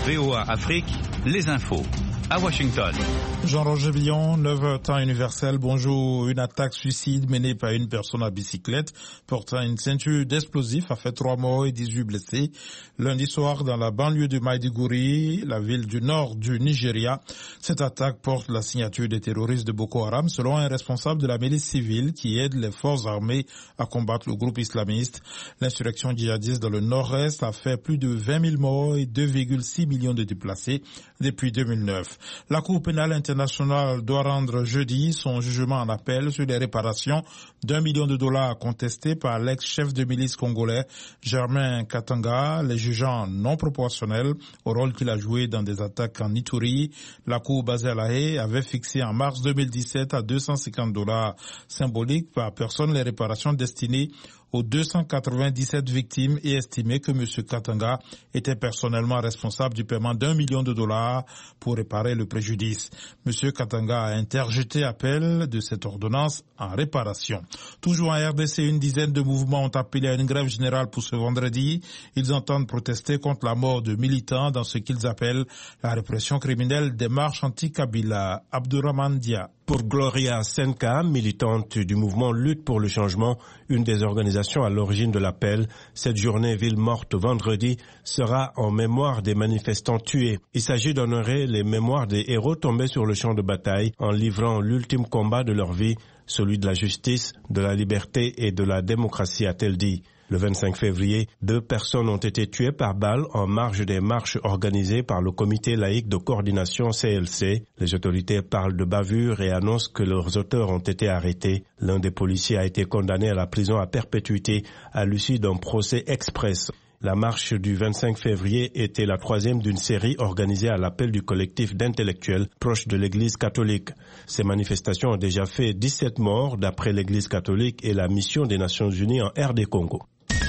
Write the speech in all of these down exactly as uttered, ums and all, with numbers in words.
V O A Afrique, les infos. À Washington. Jean-Roger Billon, neuf heures temps universel. Bonjour. Une attaque suicide menée par une personne à bicyclette portant une ceinture d'explosifs a fait trois morts et dix-huit blessés lundi soir dans la banlieue de Maiduguri, la ville du nord du Nigeria. Cette attaque porte la signature des terroristes de Boko Haram selon un responsable de la milice civile qui aide les forces armées à combattre le groupe islamiste. L'insurrection djihadiste dans le nord-est a fait plus de vingt mille morts et deux virgule six millions de déplacés depuis deux mille neuf. La Cour pénale internationale doit rendre jeudi son jugement en appel sur les réparations d'un million de dollars contestés par l'ex-chef de milice congolais Germain Katanga, les jugeant non proportionnels au rôle qu'il a joué dans des attaques en Ituri. La Cour basée à La Haye avait fixé en mars deux mille dix-sept à deux cent cinquante dollars symboliques par personne les réparations destinées aux deux cent quatre-vingt-dix-sept victimes et estimé que M. Katanga était personnellement responsable du paiement d'un million de dollars pour réparer le préjudice. M. Katanga a interjeté appel de cette ordonnance en réparation. Toujours en R D C, une dizaine de mouvements ont appelé à une grève générale pour ce vendredi. Ils entendent protester contre la mort de militants dans ce qu'ils appellent la répression criminelle des marches anti-Kabila. Abdourahmane Dia. Pour Gloria Senka, militante du mouvement Lutte pour le changement, une des organisations à l'origine de l'appel, cette journée ville morte vendredi sera en mémoire des manifestants tués. Il s'agit d'honorer les mémoires des héros tombés sur le champ de bataille en livrant l'ultime combat de leur vie, celui de la justice, de la liberté et de la démocratie, a-t-elle dit. Le vingt-cinq février, deux personnes ont été tuées par balle en marge des marches organisées par le comité laïque de coordination C L C. Les autorités parlent de bavure et annoncent que leurs auteurs ont été arrêtés. L'un des policiers a été condamné à la prison à perpétuité à l'issue d'un procès express. La marche du vingt-cinq février était la troisième d'une série organisée à l'appel du collectif d'intellectuels proches de l'Église catholique. Ces manifestations ont déjà fait dix-sept morts d'après l'Église catholique et la mission des Nations Unies en R D Congo.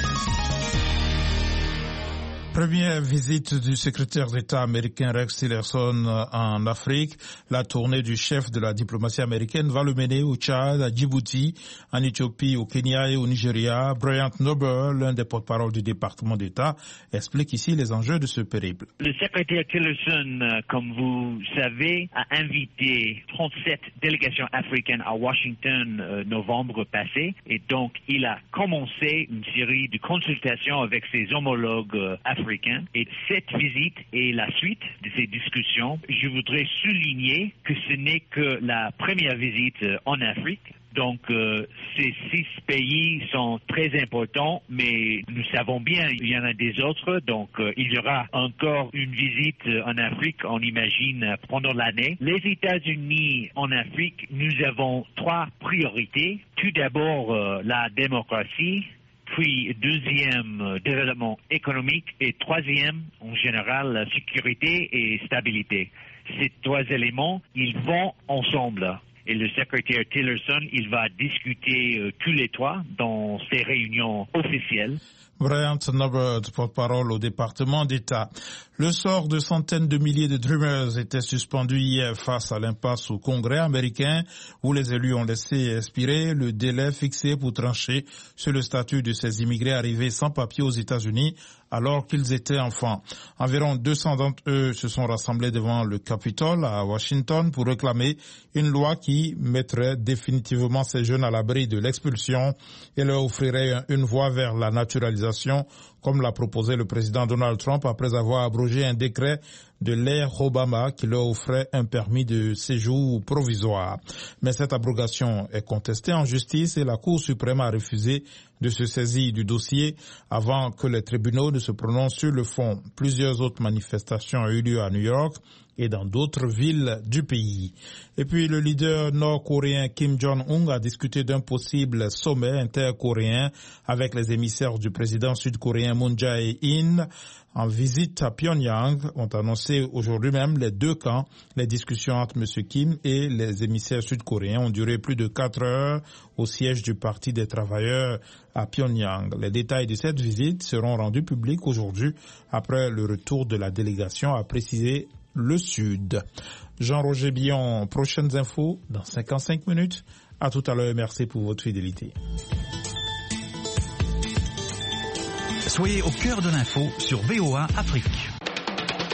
Première visite du secrétaire d'État américain Rex Tillerson en Afrique. La tournée du chef de la diplomatie américaine va le mener au Tchad, à Djibouti, en Éthiopie, au Kenya et au Nigeria. Bryant Noble, l'un des porte-parole du département d'État, explique ici les enjeux de ce périple. Le secrétaire Tillerson, comme vous savez, a invité trente-sept délégations africaines à Washington euh, novembre passé, et donc il a commencé une série de consultations avec ses homologues euh, africains. Et cette visite est la suite de ces discussions. Je voudrais souligner que ce n'est que la première visite en Afrique. Donc, euh, ces six pays sont très importants, mais nous savons bien qu'il y en a des autres. Donc, euh, il y aura encore une visite en Afrique, on imagine, pendant l'année. Les États-Unis en Afrique, nous avons trois priorités. Tout d'abord, euh, la démocratie. Puis, deuxième, développement économique. Et troisième, en général, sécurité et stabilité. Ces trois éléments, ils vont ensemble. Et le secrétaire Tillerson, il va discuter euh, tous les trois dans ces réunions officielles. Bryant Noble, porte-parole au département d'État. Le sort de centaines de milliers de Dreamers était suspendu hier face à l'impasse au Congrès américain où les élus ont laissé expirer le délai fixé pour trancher sur le statut de ces immigrés arrivés sans papier aux États-Unis alors qu'ils étaient enfants. Environ deux cents d'entre eux se sont rassemblés devant le Capitole à Washington pour réclamer une loi qui mettrait définitivement ces jeunes à l'abri de l'expulsion et leur offrirait une voie vers la naturalisation, comme l'a proposé le président Donald Trump après avoir abrogé un décret de l'ère Obama qui leur offrait un permis de séjour provisoire. Mais cette abrogation est contestée en justice et la Cour suprême a refusé de se saisir du dossier avant que les tribunaux ne se prononcent sur le fond. Plusieurs autres manifestations ont eu lieu à New York et dans d'autres villes du pays. Et puis le leader nord-coréen Kim Jong-un a discuté d'un possible sommet intercoréen avec les émissaires du président sud-coréen Moon Jae-in en visite à Pyongyang. Ont annoncé aujourd'hui même les deux camps. Les discussions entre M. Kim et les émissaires sud-coréens ont duré plus de quatre heures au siège du Parti des travailleurs à Pyongyang. Les détails de cette visite seront rendus publics aujourd'hui après le retour de la délégation, a précisé le Sud. Jean-Roger Billon, prochaines infos dans cinquante-cinq minutes. À tout à l'heure, merci pour votre fidélité. Soyez au cœur de l'info sur V O A Afrique.